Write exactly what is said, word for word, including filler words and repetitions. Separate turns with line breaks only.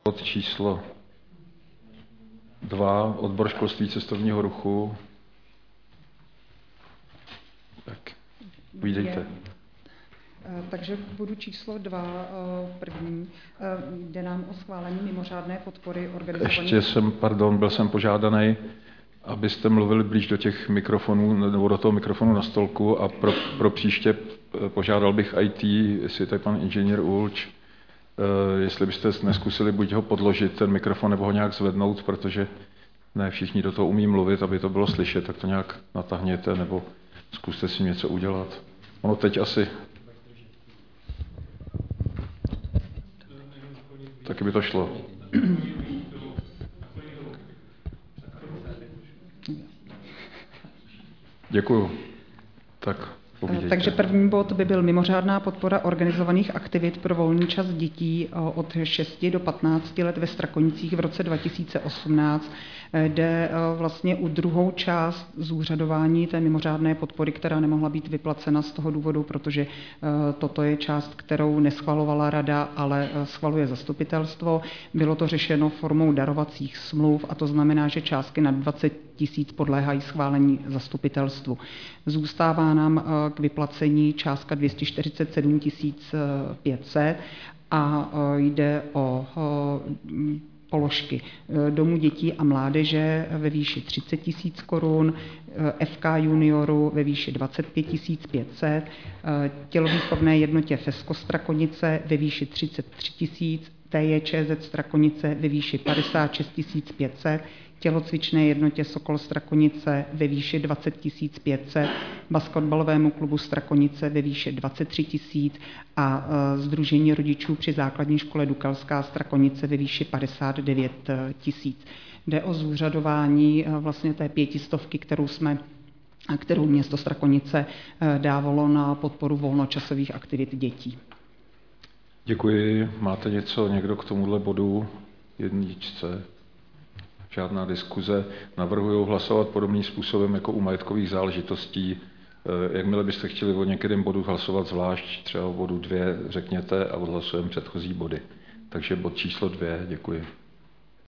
Bod číslo dva, odbor školství cestovního ruchu. Tak, ujdejte.
Takže v bodu číslo dva, první, jde nám o schválení mimořádné podpory organizovaných...
Ještě jsem, pardon, byl jsem požádaný, abyste mluvili blíž do těch mikrofonů, nebo do toho mikrofonu na stolku a pro, pro příště požádal bych í té, jestli je tady pan inženýr Ulč, jestli byste neskusili buď ho podložit, ten mikrofon, nebo ho nějak zvednout, protože ne všichni do toho umí mluvit, aby to bylo slyšet, tak to nějak natáhněte, nebo zkuste si něco udělat. Ono teď asi... Taky by to šlo. Děkuju. Tak povídejte.
Takže první bod by byl mimořádná podpora organizovaných aktivit pro volný čas dětí od šesti do patnácti let ve Strakonicích v roce dva tisíce osmnáct. Jde vlastně u druhou část zúřadování té mimořádné podpory, která nemohla být vyplacena z toho důvodu, protože toto je část, kterou neschvalovala rada, ale schvaluje zastupitelstvo. Bylo to řešeno formou darovacích smluv a to znamená, že částky nad dvacet tisíc podléhají schválení zastupitelstvu. Zůstává nám k vyplacení částka dvě stě čtyřicet sedm tisíc pět set a jde o položky Domu dětí a mládeže ve výši třicet tisíc korun, F K junioru ve výši dvacet pět tisíc pět set, tělovýchovné jednotě Fesko Strakonice ve výši třicet tři tisíc, T J Č Z Strakonice ve výši padesát šest tisíc pět set, tělocvičné jednotě Sokol Strakonice ve výši dvacet tisíc pět set, basketbalovému klubu Strakonice ve výši dvacet tři tisíc a Sdružení rodičů při základní škole Dukalská Strakonice ve výši padesát devět tisíc. Jde o zúřadování vlastně té pětistovky, kterou jsme kterou město Strakonice dávalo na podporu volnočasových aktivit dětí.
Děkuji. Máte něco někdo k tomuhle bodu jedničce? Žádná diskuze. Navrhuji hlasovat podobným způsobem jako u majetkových záležitostí. Jakmile byste chtěli o některém bodu hlasovat zvlášť, třeba o bodu dvě řekněte a odhlasujeme předchozí body. Takže bod číslo dvě, děkuji.